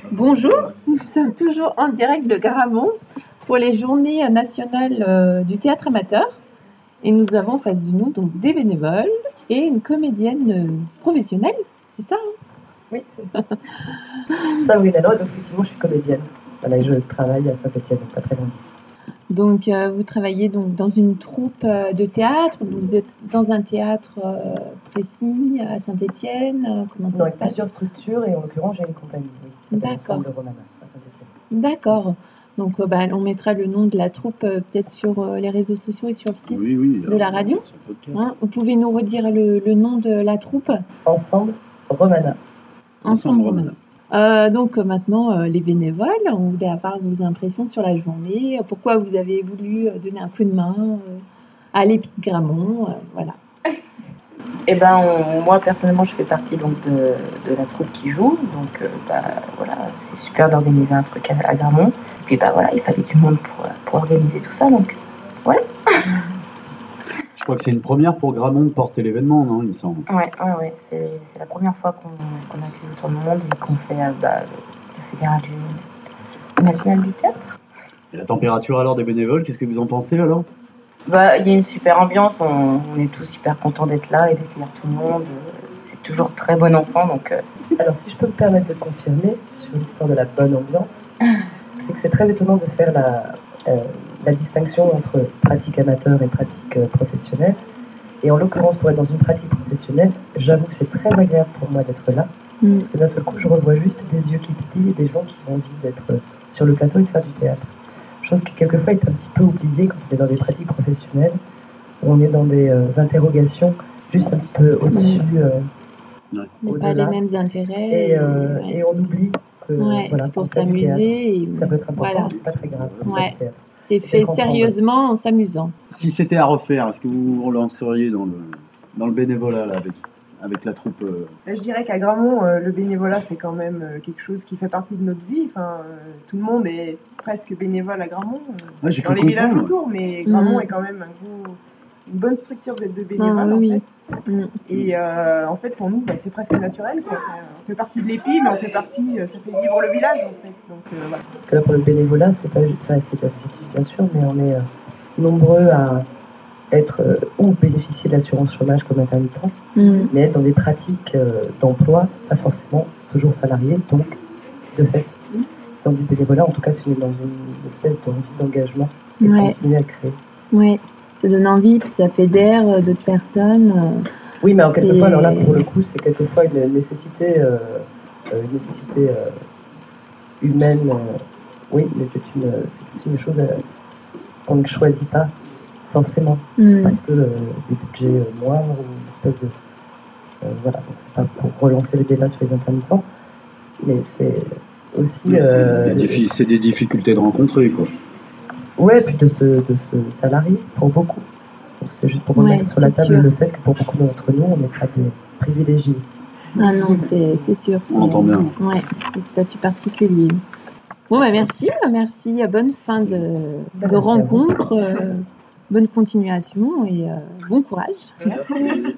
Bonjour, nous sommes toujours en direct de Garamond pour les journées nationales du théâtre amateur et nous avons en face de nous donc des bénévoles et une comédienne professionnelle, c'est ça hein? Oui, c'est ça. Ça oui, alors, donc effectivement je suis comédienne. Voilà, je travaille à Saint-Étienne, pas très loin d'ici. Donc vous travaillez donc dans une troupe de théâtre, vous êtes dans un théâtre précis à Saint-Étienne, comment ça se passe? Plusieurs structures et en l'occurrence j'ai une compagnie qui s'appelle Ensemble Romana à Saint-Étienne. D'accord. Donc on mettra le nom de la troupe peut-être sur les réseaux sociaux et sur le site de la radio. Hein, vous pouvez nous redire le nom de la troupe? Ensemble Romana. Ensemble Romana. Donc maintenant, les bénévoles, on voulait avoir vos impressions sur la journée. Pourquoi vous avez voulu donner un coup de main à l'Épi de Gramont, voilà. Eh ben, moi personnellement, je fais partie donc de la troupe qui joue, donc voilà, c'est super d'organiser un truc à Gramont. Puis voilà, il fallait du monde pour organiser tout ça, donc voilà. Je crois que c'est une première pour Gramont de porter l'événement, non, il me semble. Ouais, c'est la première fois qu'on accueille autant de monde et qu'on fait le fédéral national du théâtre. Et la température alors des bénévoles, qu'est-ce que vous en pensez alors? Il y a une super ambiance, on est tous hyper contents d'être là et d'accueillir tout le monde. C'est toujours très bon enfant, donc... Alors si je peux me permettre de confirmer sur l'histoire de la bonne ambiance, c'est que c'est très étonnant de faire la distinction entre pratique amateur et pratique professionnelle. Et en l'occurrence, pour être dans une pratique professionnelle, j'avoue que c'est très agréable pour moi d'être là, parce que d'un seul coup, je revois juste des yeux qui pétillent et des gens qui ont envie d'être sur le plateau et de faire du théâtre. Chose qui quelquefois est un petit peu oubliée quand on est dans des pratiques professionnelles, où on est dans des interrogations juste un petit peu au-dessus, pas les mêmes intérêts. Et on oublie que voilà, c'est pour s'amuser. Ça peut être important, voilà. c'est pas très grave. C'est fait sérieusement en s'amusant. Si c'était à refaire, est-ce que vous vous lanceriez dans le bénévolat là, avec la troupe Je dirais qu'à Gramont, le bénévolat, c'est quand même quelque chose qui fait partie de notre vie. Enfin, tout le monde est presque bénévole à Gramont, dans les villages autour, mais Gramont est quand même une bonne structure de bénévoles, en fait. Et en fait, pour nous, c'est presque naturel, quoi. On fait partie de l'Épi, mais ça fait vivre le village, en fait. Donc, voilà. Parce que là, pour le bénévolat, c'est associatif, bien sûr, mais on est nombreux à être ou bénéficier de l'assurance chômage comme intermittent, mais être dans des pratiques d'emploi, pas forcément toujours salariés, donc de fait, dans du bénévolat, en tout cas, si on est dans une espèce d'envie d'engagement et de continuer à créer. Oui, ça donne envie, puis ça fédère d'autres personnes. Oui, mais en quelquefois, alors là, pour le coup, c'est quelquefois une nécessité humaine, oui, mais c'est aussi une chose qu'on ne choisit pas forcément, parce que des budgets moindres ou une espèce de... voilà, donc c'est pas pour relancer le débat sur les intermittents, mais c'est aussi... c'est des difficultés de rencontrer, quoi. Ouais, puis de se salarier, pour beaucoup. Donc c'était juste pour remettre sur la table le fait que pour beaucoup d'entre nous, on n'est pas des privilégiés. Ah non, c'est sûr. On entend bien. Ouais, c'est un statut particulier. Bon, merci, bonne fin de rencontre. Bonne continuation et bon courage. Merci.